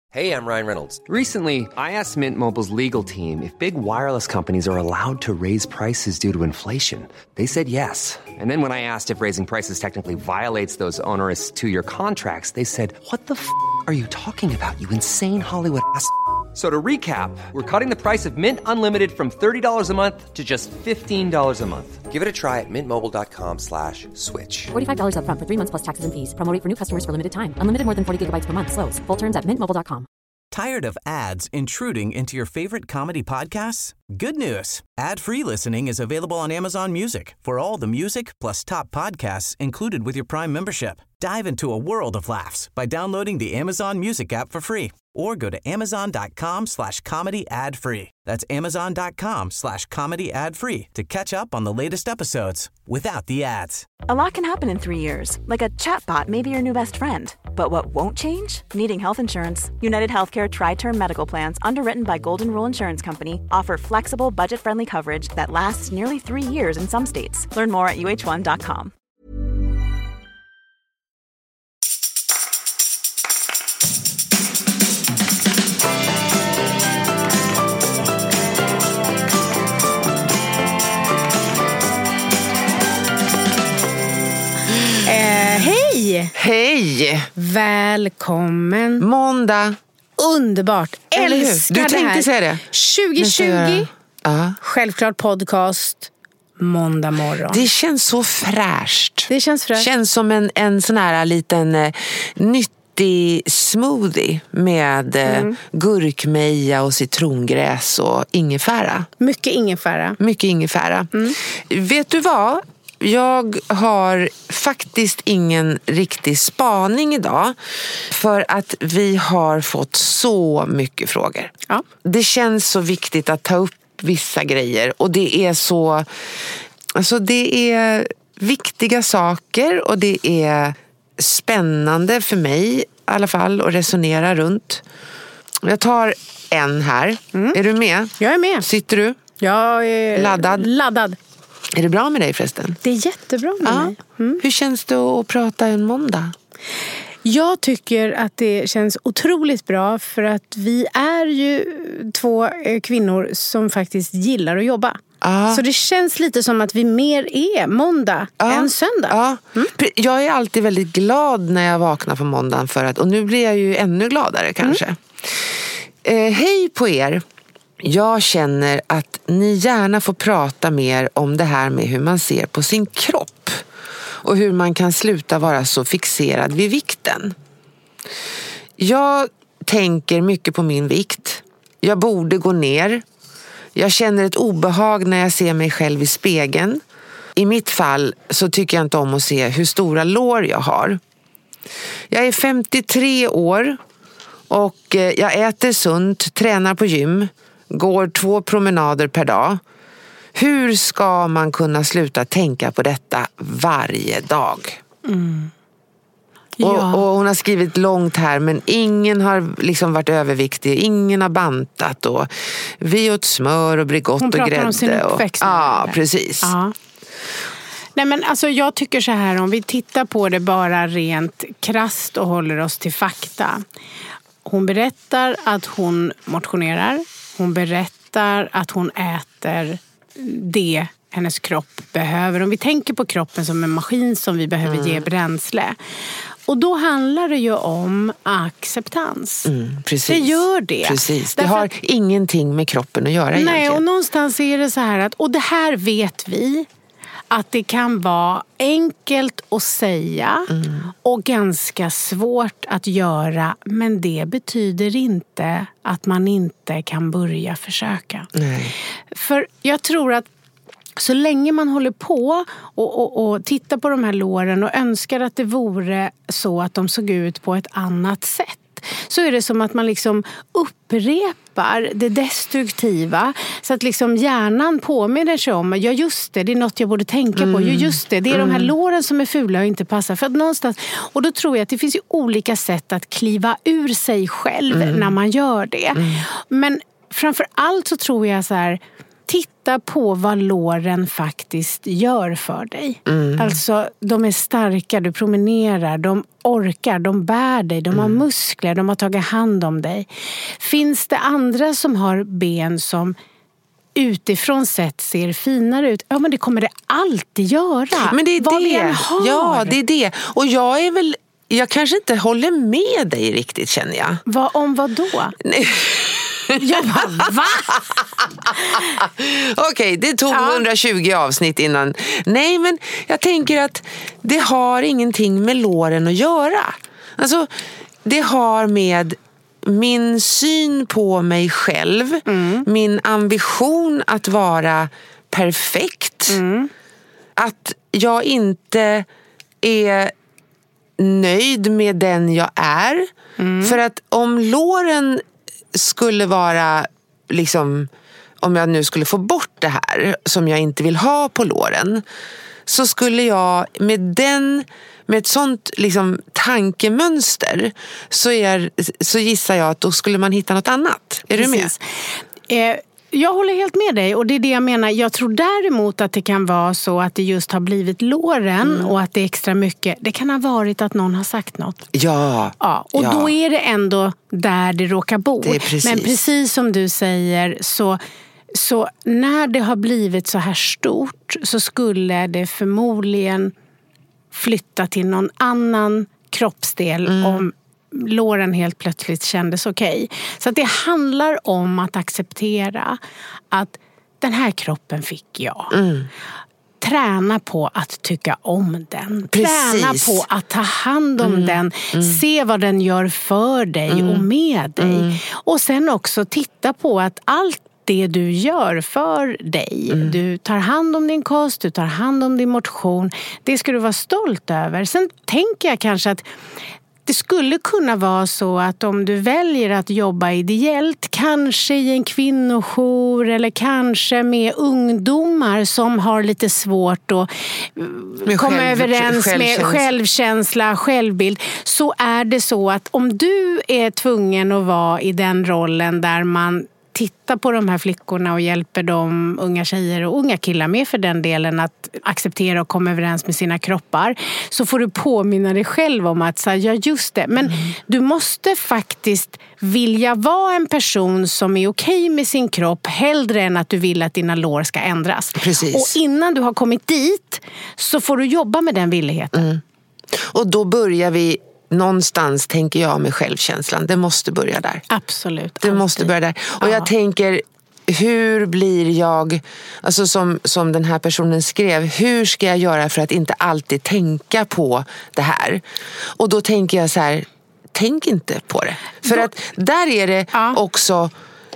Hey, I'm Ryan Reynolds. Recently, I asked Mint Mobile's legal team if big wireless companies are allowed to raise prices due to inflation. They said yes. And then when I asked if raising prices technically violates those onerous two-year contracts, they said, "What the are you talking about, you insane Hollywood ass?" So to recap, we're cutting the price of Mint Unlimited from $30 a month to just $15 a month. Give it a try at mintmobile.com/switch. $45 up front for 3 months plus taxes and fees. Promo rate for new customers for limited time. Unlimited more than 40 gigabytes per month. Slows full terms at mintmobile.com. Tired of ads intruding into your favorite comedy podcasts? Good news. Ad-free listening is available on Amazon Music for all the music plus top podcasts included with your Prime membership. Dive into a world of laughs by downloading the Amazon Music app for free or go to amazon.com/comedy ad-free. That's amazon.com/comedy ad-free to catch up on the latest episodes without the ads. A lot can happen in 3 years, like a chatbot may be your new best friend. But what won't change? Needing health insurance. United Healthcare Tri-Term Medical Plans, underwritten by Golden Rule Insurance Company, offer flexible, budget-friendly coverage that lasts nearly 3 years in some states. Learn more at uh1.com. Hej! Hej! Välkommen. Måndag. Underbart. Älskar det här. Du tänkte säga det. 2020. Självklart podcast. Måndag morgon. Det känns så fräscht. Det känns fräscht. Känns som en sån här liten nyttig smoothie med gurkmeja och citrongräs och ingefära. Mycket ingefära. Mycket ingefära. Vet du vad? Jag har faktiskt ingen riktig spaning idag för att vi har fått så mycket frågor. Ja. Det känns så viktigt att ta upp vissa grejer och det är så, alltså det är viktiga saker och det är spännande för mig i alla fall att resonera runt. Jag tar en här. Är du med? Jag är med. Sitter du? Jag är laddad. Är det bra med dig förresten? Det är jättebra med mig. Hur känns det att prata en måndag? Jag tycker att det känns otroligt bra för att vi är ju 2 kvinnor som faktiskt gillar att jobba. Så det känns lite som att vi mer är måndag än söndag. Jag är alltid väldigt glad när jag vaknar på måndagen och nu blir jag ju ännu gladare kanske. Hej på er! Jag känner att ni gärna får prata mer om det här med hur man ser på sin kropp och hur man kan sluta vara så fixerad vid vikten. Jag tänker mycket på min vikt. Jag borde gå ner. Jag känner ett obehag när jag ser mig själv i spegeln. I mitt fall så tycker jag inte om att se hur stora lår jag har. Jag är 53 år och jag äter sunt, tränar på gym. Går 2 promenader per dag. Hur ska man kunna sluta tänka på detta varje dag? Och hon har skrivit långt här, men ingen har liksom varit överviktig. Ingen har bantat och vi åt smör och Bregott och grädde. Hon pratar om sin uppväxt. Ja, precis. Ja. Nej, men alltså jag tycker så här, om vi tittar på det bara rent krasst och håller oss till fakta. Hon berättar att hon motionerar. Hon berättar att hon äter det hennes kropp behöver. Om vi tänker på kroppen som en maskin som vi behöver ge bränsle. Och då handlar det ju om acceptans. Precis. Det gör det. Precis. Det har ingenting med kroppen att göra egentligen. Nej, och någonstans är det så här att, och det här vet vi, att det kan vara enkelt att säga och ganska svårt att göra, men det betyder inte att man inte kan börja försöka. Nej. För jag tror att så länge man håller på och tittar på de här låren och önskar att det vore så att de såg ut på ett annat sätt, så är det som att man liksom upprepar det destruktiva, så att liksom hjärnan påminner sig om, ja just det är något jag borde tänka på, ja just det är de här låren som är fula och inte passar, för att någonstans, och då tror jag att det finns ju olika sätt att kliva ur sig själv när man gör det. Men framför allt så tror jag så här, titta på vad låren faktiskt gör för dig. Alltså, de är starka, du promenerar, de orkar, de bär dig, de har muskler, de har tagit hand om dig. Finns det andra som har ben som utifrån sett ser finare ut? Ja, men det kommer det alltid göra. Men det är vad det. vi än har. Ja, det är det. Och jag kanske inte håller med dig riktigt, känner jag. Om vad då? Nej. Jag bara, va? Okej, det tog 120 avsnitt innan. Nej, men jag tänker att det har ingenting med låren att göra. Alltså, det har med min syn på mig själv, min ambition att vara perfekt, att jag inte är nöjd med den jag är. För att om låren skulle vara liksom, om jag nu skulle få bort det här som jag inte vill ha på låren, så skulle jag med ett sånt liksom tankemönster så gissar jag att då skulle man hitta något annat. Är Precis. Du med? Jag håller helt med dig, och det är det jag menar. Jag tror däremot att det kan vara så att det just har blivit låren och att det är extra mycket. Det kan ha varit att någon har sagt något. Ja. Och då är det ändå där det råkar bo. Det är precis. Men precis som du säger, så när det har blivit så här stort så skulle det förmodligen flytta till någon annan kroppsdel om låren helt plötsligt kändes okej. Så att det handlar om att acceptera att den här kroppen fick jag. Träna på att tycka om den. Precis. Träna på att ta hand om den. Se vad den gör för dig och med dig. Och sen också titta på att allt det du gör för dig. Du tar hand om din kost, du tar hand om din motion. Det ska du vara stolt över. Sen tänker jag kanske att det skulle kunna vara så att om du väljer att jobba ideellt, kanske i en kvinnojour eller kanske med ungdomar som har lite svårt att komma överens med självkänsla, självbild, så är det så att om du är tvungen att vara i den rollen där man tittar på de här flickorna och hjälper de unga tjejer och unga killar med för den delen att acceptera och komma överens med sina kroppar, så får du påminna dig själv om att säga, ja just det, men du måste faktiskt vilja vara en person som är okej med sin kropp hellre än att du vill att dina lår ska ändras. Precis. Och innan du har kommit dit så får du jobba med den villigheten. Och då börjar vi någonstans, tänker jag, med självkänslan. Det måste börja där. Absolut. Det måste börja där. Och jag tänker, hur blir jag, alltså som den här personen skrev, hur ska jag göra för att inte alltid tänka på det här? Och då tänker jag så här, tänk inte på det. För att där är det också...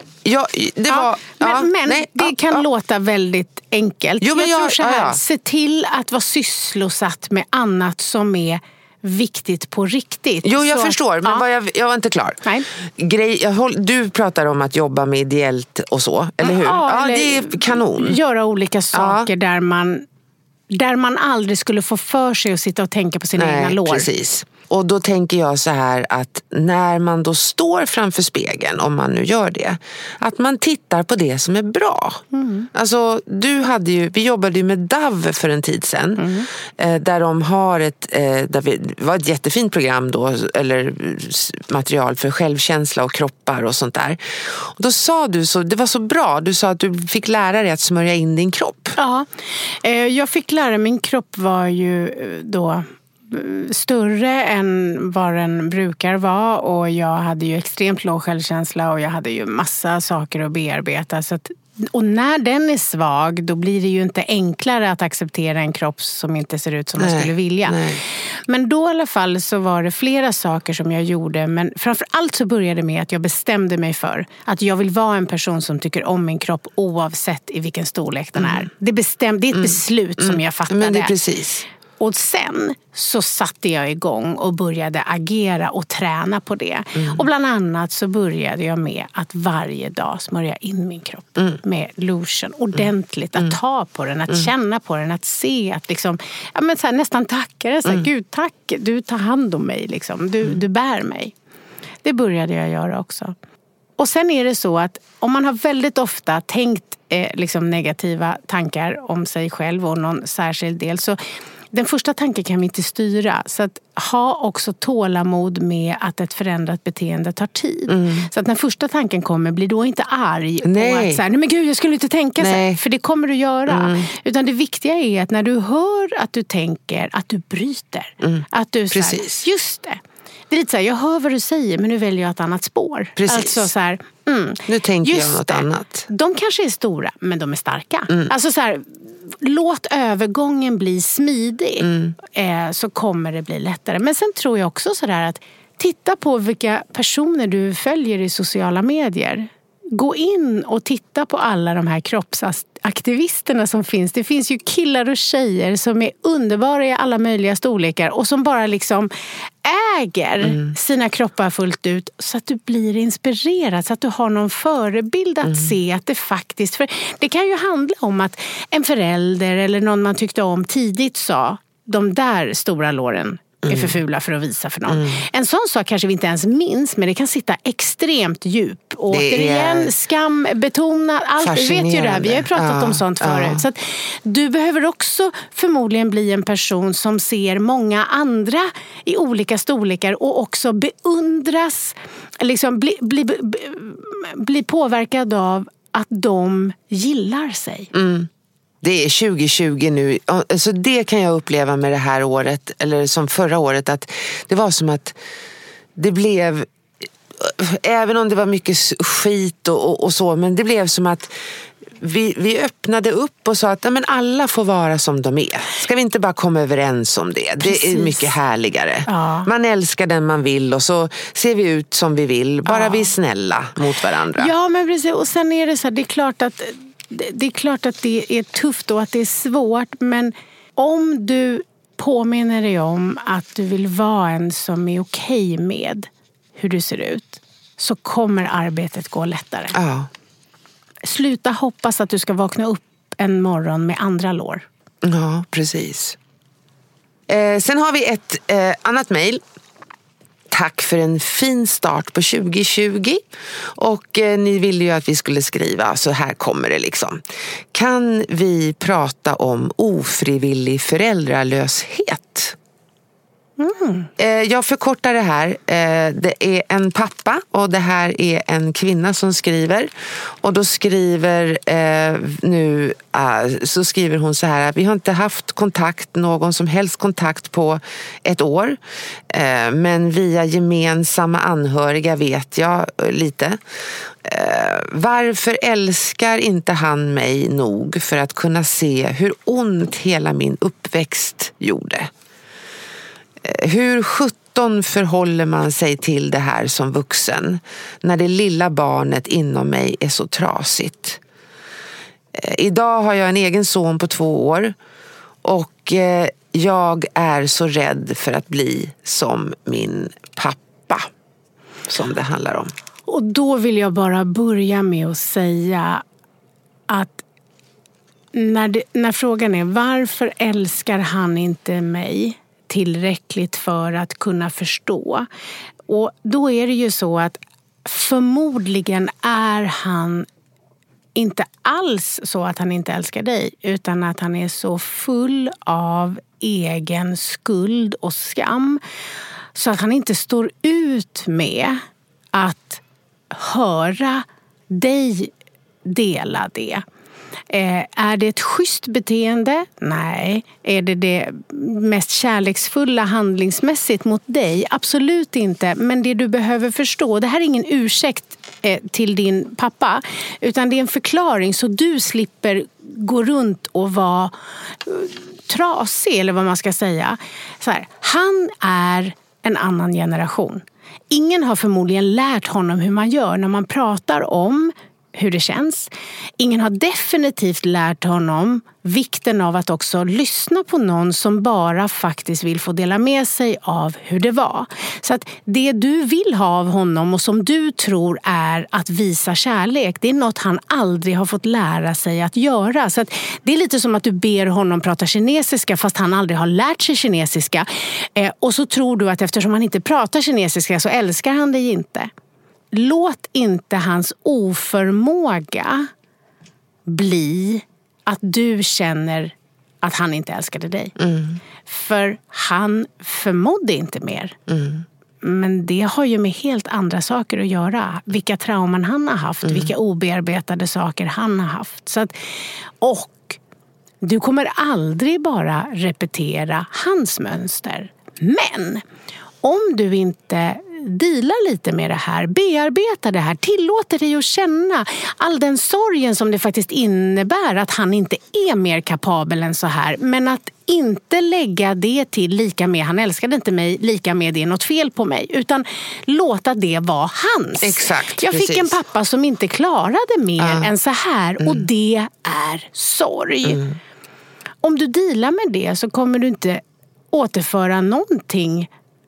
Det kan låta väldigt enkelt. Jo, men jag tror så här, se till att vara sysslosatt med annat som är viktigt på riktigt. Jo, jag förstår, men jag var inte klar. Nej. Du pratar om att jobba med ideellt och så, eller hur? Ja, det är kanon. Göra olika saker där man aldrig skulle få för sig att sitta och tänka på sina egna lår. Precis. Och då tänker jag så här att när man då står framför spegeln, om man nu gör det, att man tittar på det som är bra. Alltså, vi jobbade ju med DAV för en tid sedan, där de har det var ett jättefint program då, eller material för självkänsla och kroppar och sånt där. Och då sa du, det var så bra, du sa att du fick lära dig att smörja in din kropp. Ja, jag fick lära, min kropp var ju då större än vad den brukar vara, och jag hade ju extremt låg självkänsla och jag hade ju massa saker att bearbeta, så att, och när den är svag då blir det ju inte enklare att acceptera en kropp som inte ser ut som man skulle vilja. Men då i alla fall så var det flera saker som jag gjorde, men framförallt så började det med att jag bestämde mig för att jag vill vara en person som tycker om min kropp oavsett i vilken storlek den är. Det är ett beslut som jag fattade. Men det är precis. Och sen så satte jag igång och började agera och träna på det. Och bland annat så började jag med att varje dag smörja in min kropp med lotion ordentligt. Att ta på den, att känna på den, att se, att liksom, ja, men så här, nästan tacka den. Så här, Gud, tack, du tar hand om mig. Liksom. Du bär mig. Det började jag göra också. Och sen är det så att om man har väldigt ofta tänkt liksom negativa tankar om sig själv och någon särskild del, så den första tanken kan vi inte styra. Så att ha också tålamod med att ett förändrat beteende tar tid. Så att när första tanken kommer, blir då inte arg. Nej. Och att så här, nej men gud, jag skulle inte tänka så här, för det kommer du göra. Utan det viktiga är att när du hör att du tänker, att du bryter. Att du så här, just det. Det är lite så här, jag hör vad du säger, men nu väljer jag ett annat spår. Precis. Alltså så här, nu tänker jag något annat. De kanske är stora, men de är starka. Alltså så här, låt övergången bli smidig, så kommer det bli lättare. Men sen tror jag också så där att titta på vilka personer du följer i sociala medier. Gå in och titta på alla de här kroppsaktivisterna som finns. Det finns ju killar och tjejer som är underbara i alla möjliga storlekar och som bara liksom äger sina kroppar fullt ut, så att du blir inspirerad, så att du har någon förebild att se att det faktiskt, för det kan ju handla om att en förälder eller någon man tyckte om tidigt sa, de där stora låren är för fula för att visa för någon. En sån sak kanske vi inte ens minns, men det kan sitta extremt djup. Och återigen, skam, betona, allt. Vi vet ju det här, vi har ju pratat om sånt förut. Så att du behöver också förmodligen bli en person som ser många andra i olika storlekar och också beundras, liksom bli påverkad av att de gillar sig. Det är 2020 nu, så det kan jag uppleva med det här året, eller som förra året, att det var som att det blev, även om det var mycket skit och så, men det blev som att vi öppnade upp och sa att men alla får vara som de är. Ska vi inte bara komma överens om det? Precis. Det är mycket härligare. Ja. Man älskar den man vill och så ser vi ut som vi vill, bara vi är snälla mot varandra. Ja, men precis. Och sen är det så här, det är klart att det är tufft och att det är svårt, men om du påminner dig om att du vill vara en som är okej med hur du ser ut, så kommer arbetet gå lättare. Ja. Sluta hoppas att du ska vakna upp en morgon med andra lår. Ja, precis. Sen har vi ett annat mejl. Tack för en fin start på 2020. Och ni ville ju att vi skulle skriva, så här kommer det liksom. Kan vi prata om ofrivillig föräldralöshet? Jag förkortar det här. Det är en pappa och det här är en kvinna som skriver. Och då skriver så skriver hon så här: vi har inte haft någon som helst kontakt på ett år. Men via gemensamma anhöriga vet jag lite. Varför älskar inte han mig nog för att kunna se hur ont hela min uppväxt gjorde? Hur 17 förhåller man sig till det här som vuxen när det lilla barnet inom mig är så trasigt? Idag har jag en egen son på 2 år och jag är så rädd för att bli som min pappa, som det handlar om. Och då vill jag bara börja med att säga att när frågan är varför älskar han inte mig tillräckligt för att kunna förstå. Och då är det ju så att förmodligen är han inte alls så att han inte älskar dig, utan att han är så full av egen skuld och skam så att han inte står ut med att höra dig dela det. Är det ett schysst beteende? Nej. Är det mest kärleksfulla handlingsmässigt mot dig? Absolut inte. Men det du behöver förstå, det här är ingen ursäkt till din pappa, utan det är en förklaring så du slipper gå runt och vara trasig, eller vad man ska säga. Så här, han är en annan generation. Ingen har förmodligen lärt honom hur man gör när man pratar om hur det känns. Ingen har definitivt lärt honom vikten av att också lyssna på någon som bara faktiskt vill få dela med sig av hur det var. Så att det du vill ha av honom och som du tror är att visa kärlek, det är något han aldrig har fått lära sig att göra. Så att det är lite som att du ber honom prata kinesiska fast han aldrig har lärt sig kinesiska. Och så tror du att eftersom han inte pratar kinesiska så älskar han dig inte. låt inte hans oförmåga bli att du känner att han inte älskade dig. För han förmådde inte mer. Men det har ju med helt andra saker att göra. Vilka trauman han har haft. Vilka obearbetade saker han har haft. Så att, och du kommer aldrig bara repetera hans mönster. Men om du inte dealar lite med det här, bearbetar det här, tillåter dig att känna all den sorgen som det faktiskt innebär att han inte är mer kapabel än så här, men att inte lägga det till lika med han älskade inte mig, lika med det är något fel på mig, utan låta det vara hans. Exakt, jag fick precis. en pappa som inte klarade mer än så här och det är sorg. Om du dealar med det så kommer du inte återföra någonting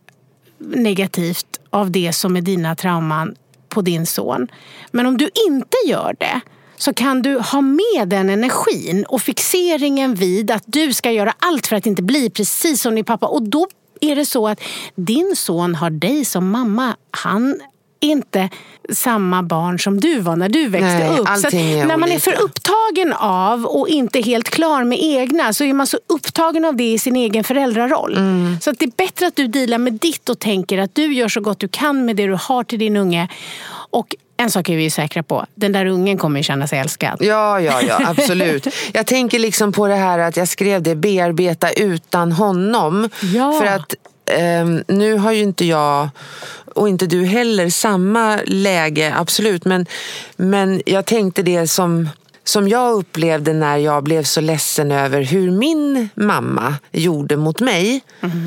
negativt av det som är dina trauman på din son. Men om du inte gör det så kan du ha med den energin och fixeringen vid att du ska göra allt för att inte bli precis som din pappa. Och då är det så att din son har dig som mamma. Han är inte samma barn som du var när du växte upp. Så att när man är för upptagen av och inte helt klar med egna så är man så upptagen av det i sin egen föräldraroll. Så att det är bättre att du dealar med ditt och tänker att du gör så gott du kan med det du har till din unge. Och en sak är vi ju säkra på. Den där ungen kommer ju känna sig älskad. Ja, absolut. Jag tänker liksom på det här att jag skrev det, bearbeta utan honom. Ja. För att nu har ju inte jag och inte du heller samma läge, absolut. Men jag tänkte det som jag upplevde när jag blev så ledsen över hur min mamma gjorde mot mig.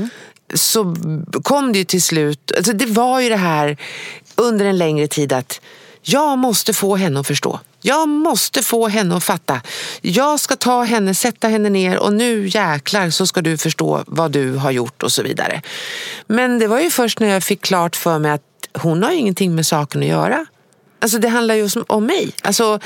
Så kom det ju till slut, alltså det var ju det här under en längre tid att jag måste få henne att förstå. Jag måste få henne att fatta. Jag ska ta henne, sätta henne ner och nu jäklar så ska du förstå vad du har gjort och så vidare. Men det var ju först när jag fick klart för mig att hon har ingenting med saken att göra. Alltså det handlar ju om mig. Alltså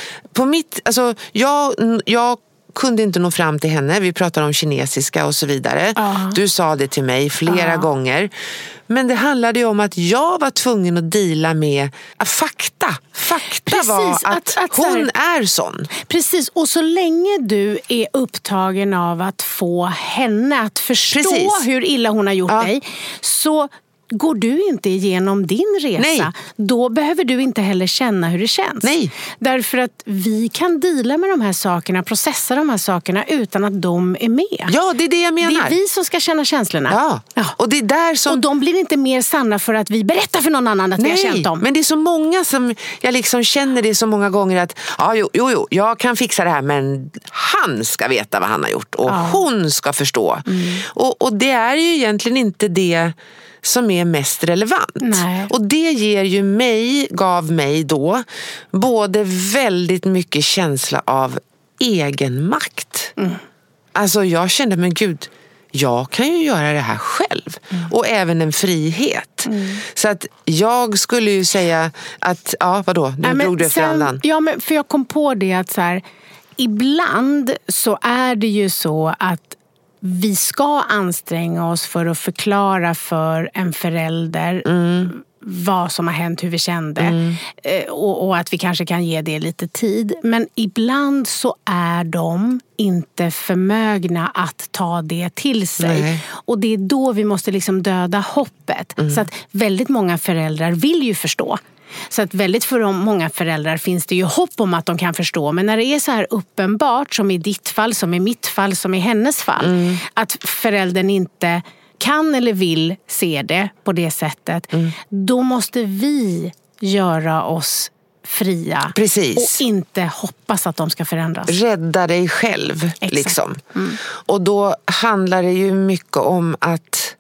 jag kunde inte nå fram till henne. Vi pratar om kinesiska och så vidare. Du sa det till mig flera gånger. Men det handlade ju om att jag var tvungen att deala med fakta. Precis, var att hon är sån. Precis, och så länge du är upptagen av att få henne att förstå hur illa hon har gjort dig, så går du inte igenom din resa. Nej. Då behöver du inte heller känna hur det känns. Nej. Därför att vi kan deala med de här sakerna, processa de här sakerna utan att de är med. Ja, det är det jag menar. Det är vi som ska känna känslorna. Ja. Och det är där som... Och de blir inte mer sanna för att vi berättar för någon annan att vi har känt dem. Men det är så många som jag liksom känner det så många gånger att jo, jag kan fixa det här, men han ska veta vad han har gjort och hon ska förstå. Och det är ju egentligen inte det som är mest relevant. Nej. Och det gav mig då både väldigt mycket känsla av egenmakt. Alltså jag kände, men gud, jag kan ju göra det här själv. Och även en frihet. Så att jag skulle ju säga att, vadå? Nu drog du efter andan. Ja, men för jag kom på det att så här, ibland så är det ju så att vi ska anstränga oss för att förklara för en förälder vad som har hänt, hur vi kände. Och att vi kanske kan ge det lite tid. Men ibland så är de inte förmögna att ta det till sig. Nej. Och det är då vi måste liksom döda hoppet. Så att väldigt många föräldrar vill ju förstå. Så att väldigt för många föräldrar finns det ju hopp om att de kan förstå. Men när det är så här uppenbart, som i ditt fall, som i mitt fall, som i hennes fall, att föräldern inte kan eller vill se det på det sättet, då måste vi göra oss fria. Precis. Och inte hoppas att de ska förändras. Rädda dig själv. Exakt. Liksom. Och då handlar det ju mycket om att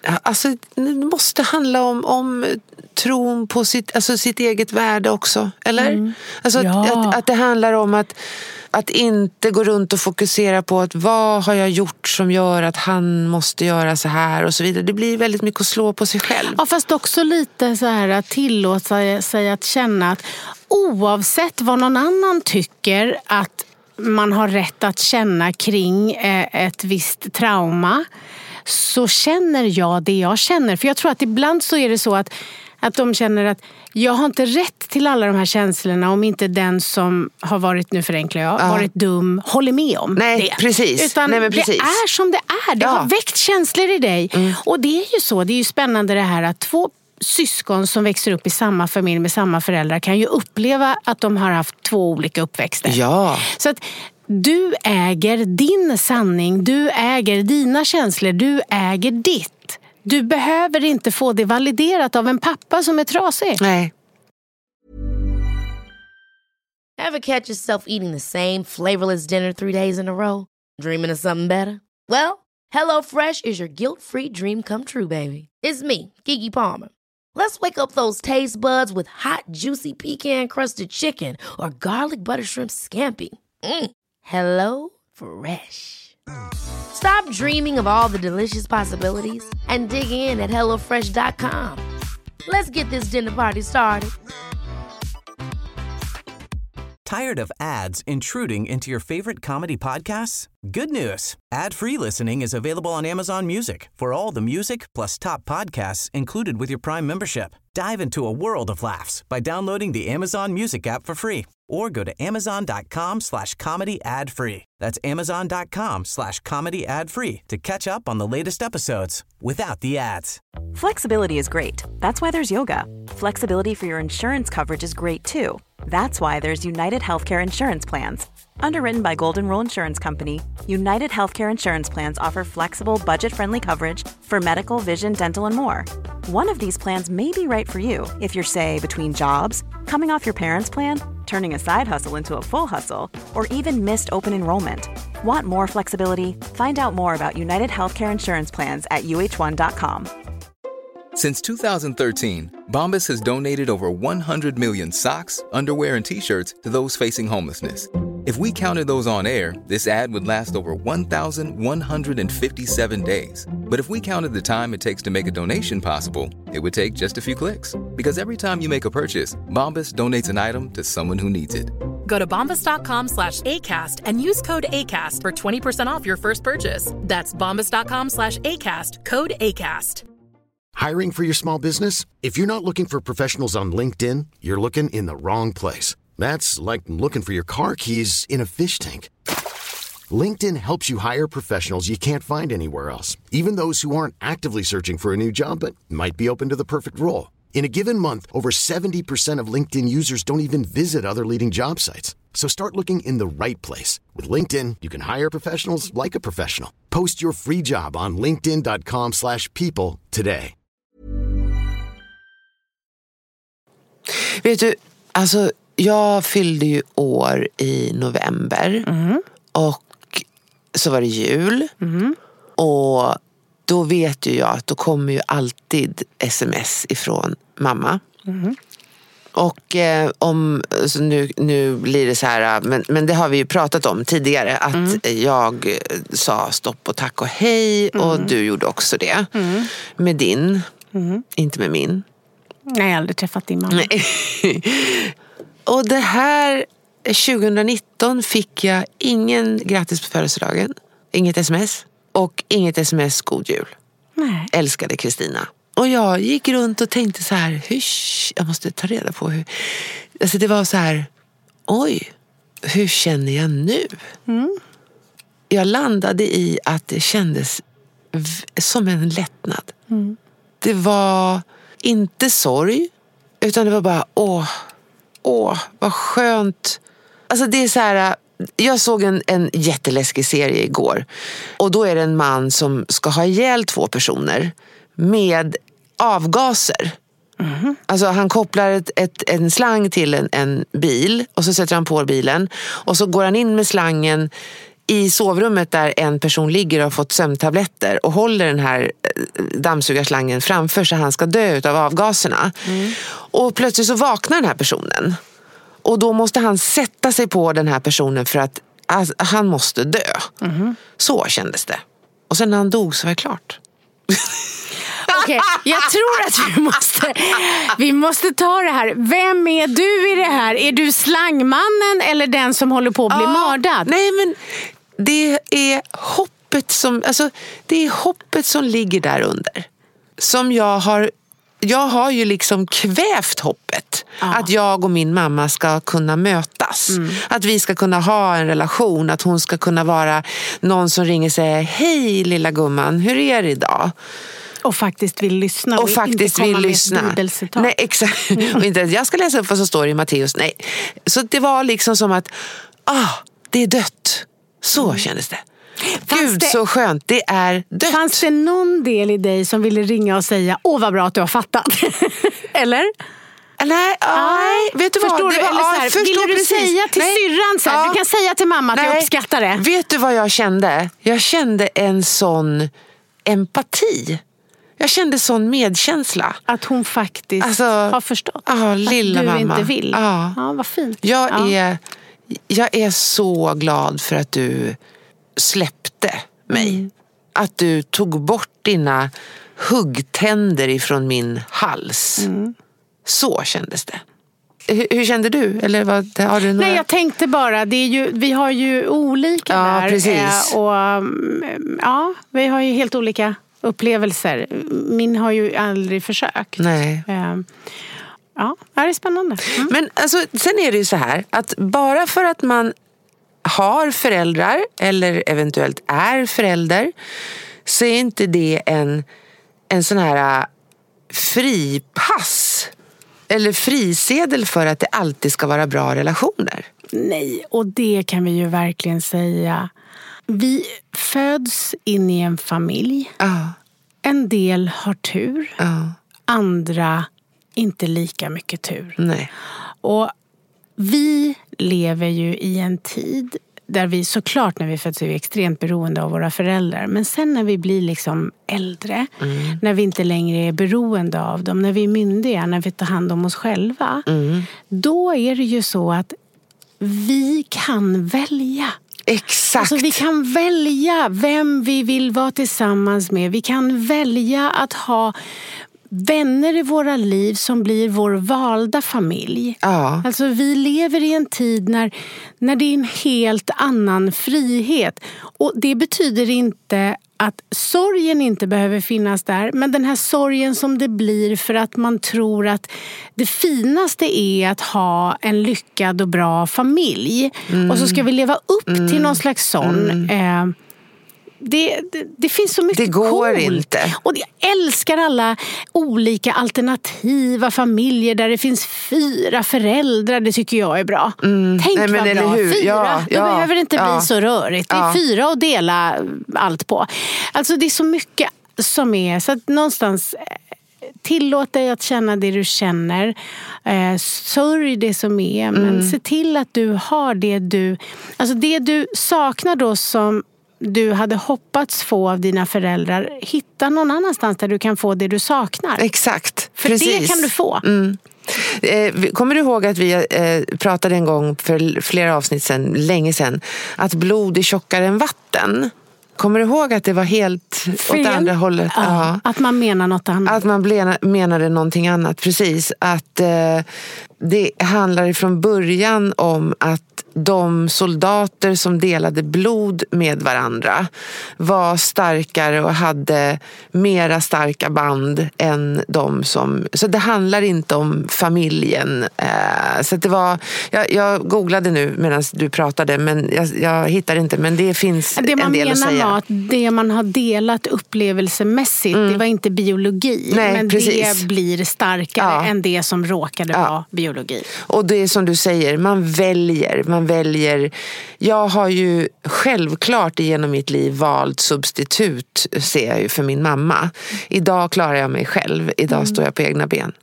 det måste handla om tron på sitt eget värde också, eller? Att det handlar om att inte gå runt och fokusera på att vad har jag gjort som gör att han måste göra så här och så vidare. Det blir väldigt mycket att slå på sig själv. Ja, fast också lite så här att tillåta sig att känna att oavsett vad någon annan tycker att man har rätt att känna kring ett visst trauma, så känner jag det jag känner. För jag tror att ibland så är det så att Att de känner att jag har inte rätt till alla de här känslorna om inte den som har varit, nu förenklar jag, varit dum, håller med om det. Precis. Utan Nej, men precis. det är som det är. Det har väckt känslor i dig. Och det är ju så, det är ju spännande det här att två syskon som växer upp i samma familj med samma föräldrar kan ju uppleva att de har haft två olika uppväxter. Ja. Så att du äger din sanning, du äger dina känslor, du äger ditt. Du behöver inte få det validerat av en pappa som är trasig. Nej. Ever catch yourself eating the same flavorless dinner 3 days in a row? Dreaming of something better? Well, HelloFresh is your guilt-free dream come true, baby. It's me, Keke Palmer. Let's wake up those taste buds with hot, juicy pecan-crusted chicken or garlic butter shrimp scampi. Hello Fresh. Stop dreaming of all the delicious possibilities and dig in at HelloFresh.com. Let's get this dinner party started. Tired of ads intruding into your favorite comedy podcasts? Good news. Ad-free listening is available on Amazon Music for all the music plus top podcasts included with your Prime membership. Dive into a world of laughs by downloading the Amazon Music app for free or go to amazon.com/comedy ad-free. That's amazon.com/comedy ad-free to catch up on the latest episodes without the ads. Flexibility is great. That's why there's yoga. Flexibility for your insurance coverage is great too. That's why there's United Healthcare Insurance Plans. Underwritten by Golden Rule Insurance Company, United Healthcare Insurance Plans offer flexible, budget-friendly coverage for medical, vision, dental, and more. One of these plans may be right for you if you're, say, between jobs, coming off your parents' plan, turning a side hustle into a full hustle, or even missed open enrollment. Want more flexibility? Find out more about United Healthcare Insurance Plans at uh1.com. Since 2013, Bombas has donated over 100 million socks, underwear, and T-shirts to those facing homelessness. If we counted those on air, this ad would last over 1,157 days. But if we counted the time it takes to make a donation possible, it would take just a few clicks. Because every time you make a purchase, Bombas donates an item to someone who needs it. Go to bombas.com/ACAST and use code ACAST for 20% off your first purchase. That's bombas.com/ACAST, code ACAST. Hiring for your small business? If you're not looking for professionals on LinkedIn, you're looking in the wrong place. That's like looking for your car keys in a fish tank. LinkedIn helps you hire professionals you can't find anywhere else, even those who aren't actively searching for a new job but might be open to the perfect role. In a given month, over 70% of LinkedIn users don't even visit other leading job sites. So start looking in the right place. With LinkedIn, you can hire professionals like a professional. Post your free job on linkedin.com/people today. Vet du, alltså jag fyllde ju år i november och så var det jul och då vet ju jag att då kommer ju alltid sms ifrån mamma. Och så nu blir det så här, men det har vi ju pratat om tidigare, att jag sa stopp och tack och hej och du gjorde också det med din, inte med min. Nej, jag har aldrig träffat din mamma. Och det här 2019 fick jag ingen grattis på födelsedagen, inget sms och inget sms god jul. Nej. Älskade Kristina. Och jag gick runt och tänkte så här, jag måste ta reda på hur. Alltså det var så här, oj, hur känner jag nu? Jag landade i att det kändes som en lättnad. Det var inte sorg, utan det var bara vad skönt. Alltså det är så här, jag såg en jätteläskig serie igår och då är det en man som ska ha ihjäl 2 personer med avgaser. Alltså han kopplar en slang till en bil och så sätter han på bilen och så går han in med slangen i sovrummet där en person ligger och har fått sömntabletter och håller den här dammsugarslangen framför så han ska dö utav avgaserna. Och plötsligt så vaknar den här personen och då måste han sätta sig på den här personen för att han måste dö. Så kändes det. Och sen när han dog så var det klart. Okej, jag tror att vi måste ta det här. Vem är du i det här? Är du slangmannen eller den som håller på att bli mördad? Nej, men det är hoppet som ligger där under. Som jag har jag har ju liksom kvävt hoppet. Att jag och min mamma ska kunna mötas. Att vi ska kunna ha en relation. Att hon ska kunna vara någon som ringer och säger: hej lilla gumman, hur är det idag? Och faktiskt vill lyssna. Och faktiskt vill lyssna. Nej, exakt. Och inte att jag ska läsa upp vad som står i Matteus. Nej. Så det var liksom som att det är dött. Så kändes det. Gud, så skönt. Det är dött. Fanns det någon del i dig som ville ringa och säga: åh vad bra att du har fattat? Eller? Nej, vet du vad? Förstår det du? var, Eller så här, vill du säga till syrran så här, du kan säga till mamma att jag uppskattar det. Vet du vad jag kände? Jag kände en sån empati. Jag kände sån medkänsla. Att hon faktiskt har förstått lilla att du mamma. inte vill. Ja, vad fint. Jag är så glad för att du släppte mig. Att du tog bort dina huggtänder ifrån min hals. Så kändes det. Hur kände du? Eller har du några... Nej, jag tänkte bara, vi har ju olika där. Precis. Vi har ju helt olika upplevelser. Min har ju aldrig försökt. Nej. Det är spännande. Men alltså, sen är det ju så här att bara för att man har föräldrar eller eventuellt är förälder, så är inte det en sån här fripass eller frisedel för att det alltid ska vara bra relationer. Nej, och det kan vi ju verkligen säga. Vi föds in i en familj. En del har tur. Andra inte lika mycket tur. Nej. Och vi lever ju i en tid där vi såklart när vi föds är vi extremt beroende av våra föräldrar. Men sen när vi blir liksom äldre, när vi inte längre är beroende av dem, när vi är myndiga, när vi tar hand om oss själva, då är det ju så att vi kan välja. Exakt. Alltså vi kan välja vem vi vill vara tillsammans med. Vi kan välja att ha vänner i våra liv som blir vår valda familj. Alltså vi lever i en tid när det är en helt annan frihet. Och det betyder inte att sorgen inte behöver finnas där. Men den här sorgen som det blir för att man tror att det finaste är att ha en lyckad och bra familj. Och så ska vi leva upp till någon slags sån. Det finns så mycket. Det går coolt. inte. Och jag älskar alla olika alternativa familjer där det finns 4 föräldrar. Det tycker jag är bra. Tänk vad bra. 4. Det behöver inte bli så rörigt. Det är 4 att dela allt på. Alltså det är så mycket som är. Så att någonstans tillåt dig att känna det du känner. Sörj det som är. Men se till att du har det du saknar då som du hade hoppats få av dina föräldrar, hitta någon annanstans där du kan få det du saknar. Exakt, för precis. Det kan du få. Kommer du ihåg att vi pratade en gång för flera avsnitt sedan, länge sedan, att blod är tjockare än vatten? Kommer du ihåg att det var helt fel? Åt andra hållet? Ja, att man menar något annat. Att man menade någonting annat, precis. Att det handlar från början om att de soldater som delade blod med varandra var starkare och hade mera starka band än de som... Så det handlar inte om familjen. Så det var... Jag googlade nu medan du pratade, men jag hittar inte. Men det finns en del att säga. Det man menar var att det man har delat upplevelsemässigt, det var inte biologi. Nej, men precis. Det blir starkare än det som råkade vara biologi. Och det är som du säger, man väljer. Jag har ju självklart genom mitt liv valt substitut, ser jag ju, för min mamma. Idag klarar jag mig själv. Idag står jag på egna ben.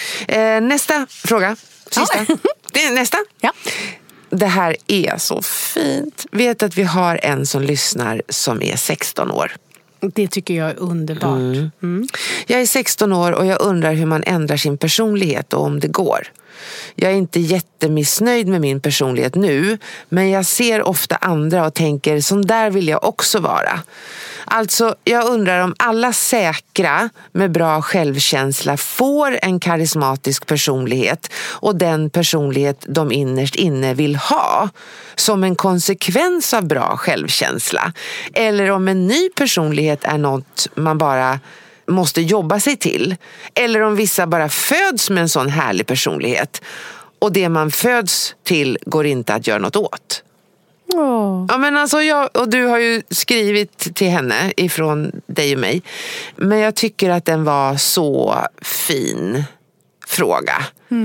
Nästa fråga. Sista. Det är nästa. Ja. Det här är så fint. Vet att vi har en som lyssnar som är 16 år. Det tycker jag är underbart. Jag är 16 år och jag undrar hur man ändrar sin personlighet och om det går. Jag är inte jättemissnöjd med min personlighet nu, men jag ser ofta andra och tänker, sån där vill jag också vara. Alltså, jag undrar om alla säkra med bra självkänsla får en karismatisk personlighet och den personlighet de innerst inne vill ha som en konsekvens av bra självkänsla. Eller om en ny personlighet är något man bara måste jobba sig till. Eller om vissa bara föds med en sån härlig personlighet. Och det man föds till går inte att göra något åt. Ja, men alltså och du har ju skrivit till henne ifrån dig och mig. Men jag tycker att den var så fin fråga.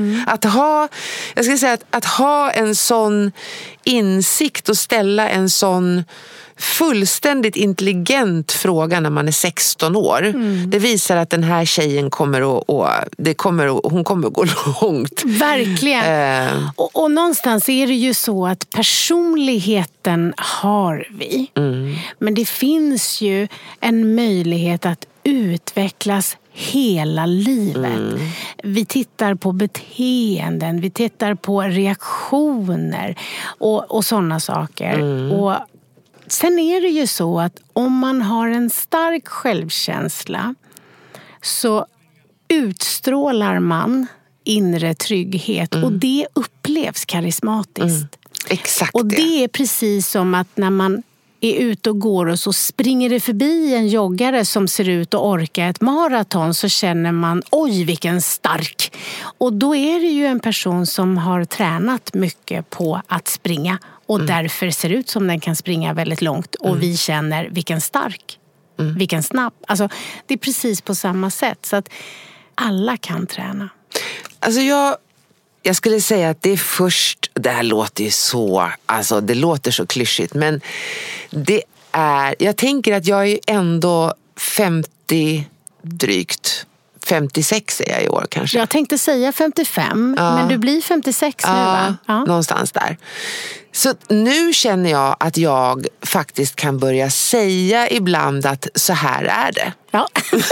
Att ha en sån insikt och ställa en sån fullständigt intelligent fråga när man är 16 år. Det visar att den här tjejen hon kommer att gå långt. Verkligen. Och någonstans är det ju så att personligheten har vi. Men det finns ju en möjlighet att utvecklas hela livet. Vi tittar på beteenden, vi tittar på reaktioner och sådana saker. Och sen är det ju så att om man har en stark självkänsla så utstrålar man inre trygghet och det upplevs karismatiskt. Exakt. Och det är precis som att när man är ute och går och så springer det förbi en joggare som ser ut att orka ett maraton, så känner man, oj vilken stark. Och då är det ju en person som har tränat mycket på att springa och därför ser ut som den kan springa väldigt långt. Och vi känner, vilken stark, vilken snabb. Alltså det är precis på samma sätt, så att alla kan träna. Alltså jag skulle säga att det är först, det här låter ju så, alltså det låter så klyschigt, men det är, jag tänker att jag är ändå 50 drygt. 56 är jag i år kanske. Jag tänkte säga 55, men du blir 56 nu va? Ja, någonstans där. Så nu känner jag att jag faktiskt kan börja säga ibland att så här är det. Ja.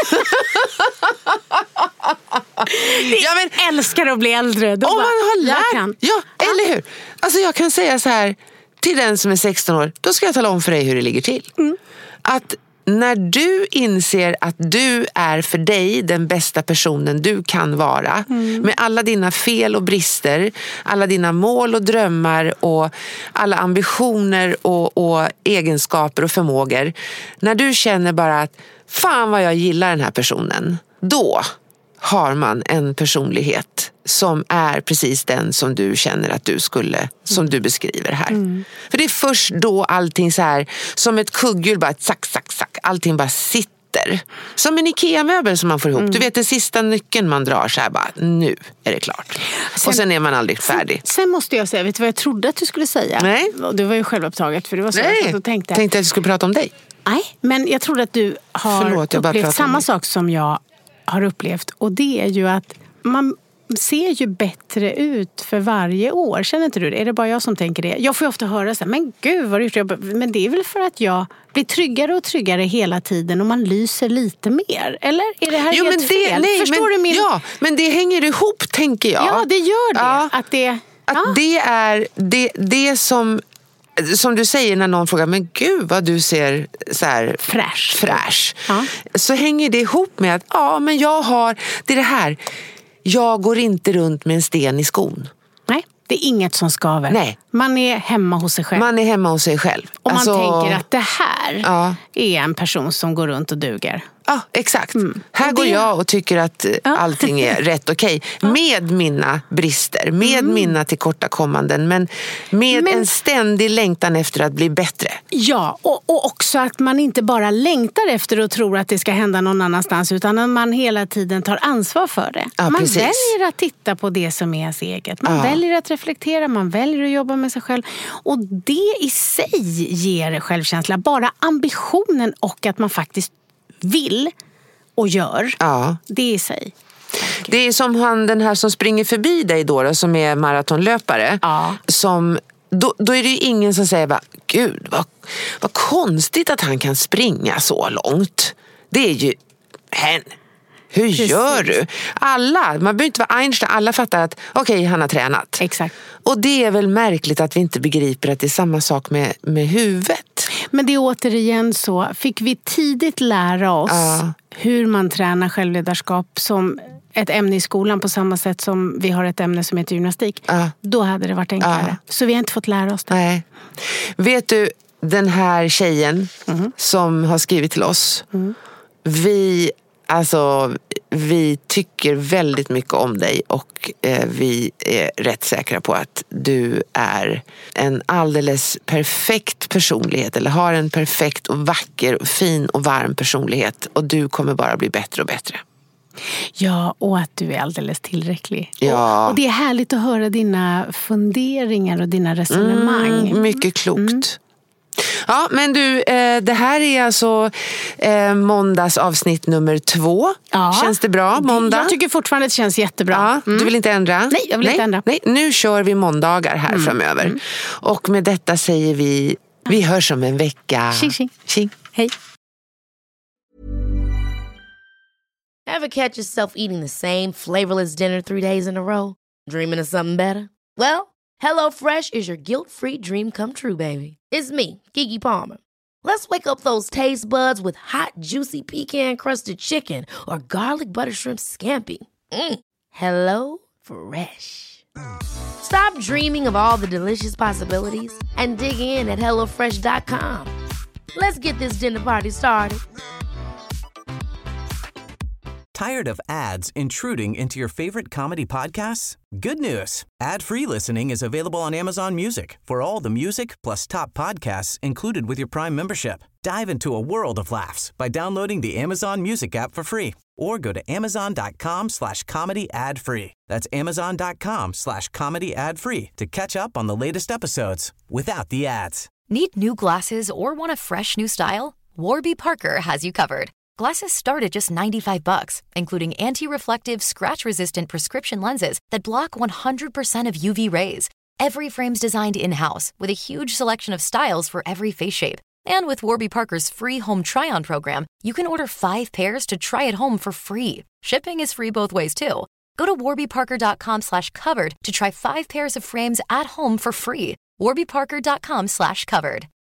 Jag älskar att bli äldre. Om man har lärt. Ja, eller hur? Alltså jag kan säga så här till den som är 16 år. Då ska jag tala om för dig hur det ligger till. Att när du inser att du är för dig den bästa personen du kan vara, med alla dina fel och brister, alla dina mål och drömmar och alla ambitioner och egenskaper och förmågor, när du känner bara att fan vad jag gillar den här personen, då har man en personlighet som är precis den som du känner att du skulle, som du beskriver här. För det är först då allting så här, som ett kugghjul, bara zack, zack, zack, allting bara sitter. Som en IKEA-möbel som man får ihop. Du vet, den sista nyckeln man drar så här, bara, nu är det klart. Och sen är man aldrig färdig. Sen måste jag säga, vet du vad jag trodde att du skulle säga? Nej. Du var ju självupptaget, för det var så jag tänkte att du skulle prata om dig. Nej, men jag trodde att du har upplevt samma sak som jag har upplevt. Och det är ju att man ser ju bättre ut för varje år. Känner inte du det? Är det bara jag som tänker det? Jag får ju ofta höra så här, men gud vad du gjort. Men det är väl för att jag blir tryggare och tryggare hela tiden och man lyser lite mer. Eller är det här helt fel? Nej, förstår du min... Ja, men det hänger ihop, tänker jag. Ja, det gör det. Ja, att det är det som du säger när någon frågar, men gud vad du ser så här fräsch. Ja. Så hänger det ihop med att men jag har det här. Jag går inte runt med en sten i skon. Nej, det är inget som skaver. Nej. Man är hemma hos sig själv. Man är hemma hos sig själv. Och man tänker att det här är en person som går runt och duger. Ja, exakt. Här går jag och tycker att allting är rätt okej. Med mina brister, med mina tillkortakommanden, men med en ständig längtan efter att bli bättre. Ja, och också att man inte bara längtar efter och tror att det ska hända någon annanstans, utan att man hela tiden tar ansvar för det. Ja, man precis. väljer att titta på det som är ens eget. Man väljer att reflektera, man väljer att jobba med sig själv. Och det i sig ger självkänsla. Bara ambitionen och att man faktiskt vill och gör, det i sig. Det är som den här som springer förbi dig då som är maratonlöpare. Som, då är det ju ingen som säger bara, gud vad konstigt att han kan springa så långt. Det är ju hen. Hur gör du? Man behöver inte vara Einstein, alla fattar att okej, han har tränat. Exakt. Och det är väl märkligt att vi inte begriper att det är samma sak med huvudet. Men det är återigen så, fick vi tidigt lära oss hur man tränar självledarskap som ett ämne i skolan på samma sätt som vi har ett ämne som heter gymnastik, då hade det varit enklare. Så vi har inte fått lära oss det. Nej. Vet du, den här tjejen som har skrivit till oss, Alltså, vi tycker väldigt mycket om dig och vi är rätt säkra på att du är en alldeles perfekt personlighet, eller har en perfekt och vacker och fin och varm personlighet, och du kommer bara bli bättre och bättre. Ja, och att du är alldeles tillräcklig. Ja. Och det är härligt att höra dina funderingar och dina resonemang. Mycket klokt. Ja, men du, det här är alltså måndags avsnitt nummer 2. Ja. Känns det bra, måndag? Jag tycker fortfarande det känns jättebra. Ja, du vill inte ändra? Nej, jag vill inte ändra. Nej, nu kör vi måndagar här framöver. Och med detta säger vi hörs om en vecka. Tjing, tjing. Tjing. Hej. Ever catch yourself eating the same flavorless dinner 3 days in a row? Dreaming of something better? Well, HelloFresh is your guilt-free dream come true, baby. It's me, Keke Palmer. Let's wake up those taste buds with hot, juicy pecan-crusted chicken or garlic butter shrimp scampi. Hello Fresh. Stop dreaming of all the delicious possibilities and dig in at HelloFresh.com. Let's get this dinner party started. Tired of ads intruding into your favorite comedy podcasts? Good news. Ad-free listening is available on Amazon Music for all the music plus top podcasts included with your Prime membership. Dive into a world of laughs by downloading the Amazon Music app for free or go to amazon.com/comedy ad-free. That's amazon.com/comedy ad-free to catch up on the latest episodes without the ads. Need new glasses or want a fresh new style? Warby Parker has you covered. Glasses start at just $95, including anti-reflective, scratch-resistant prescription lenses that block 100% of UV rays. Every frame's designed in-house with a huge selection of styles for every face shape. And with Warby Parker's free home try-on program, you can order 5 pairs to try at home for free. Shipping is free both ways, too. Go to warbyparker.com/covered to try 5 pairs of frames at home for free. warbyparker.com/covered.